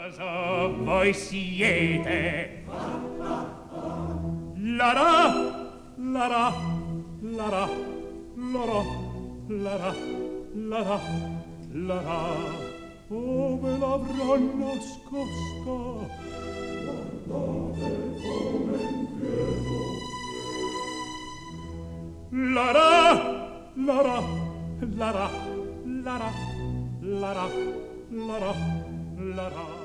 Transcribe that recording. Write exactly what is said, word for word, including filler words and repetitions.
cosa voi siete? La ra, la ra, la ra, la ra, la ra, la ra, la ra. Dove l'avrà nascosta? Guardate come inquieto. La ra, la ra, la ra, la ra, la ra, la ra, la ra.